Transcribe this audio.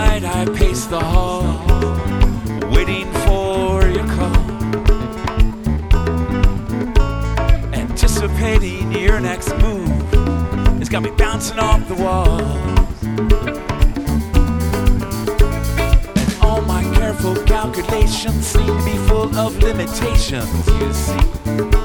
night I pace the hall, waiting for your call, anticipating your next move. It's got me bouncing off the walls, and all my careful calculations seem to be full of limitations, you see.